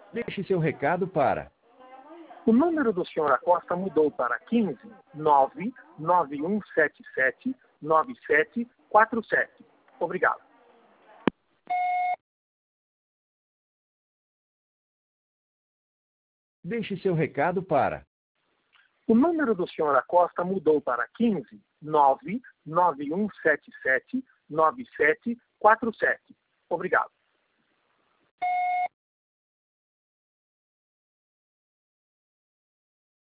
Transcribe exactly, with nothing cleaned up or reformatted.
Deixe seu recado para... O número do senhor Acosta mudou para quinze, nove, nove um sete sete, nove sete quatro sete. Obrigado. Deixe seu recado para... O número do senhor Acosta mudou para quinze, nove, nove um sete sete, nove sete quatro sete. Obrigado.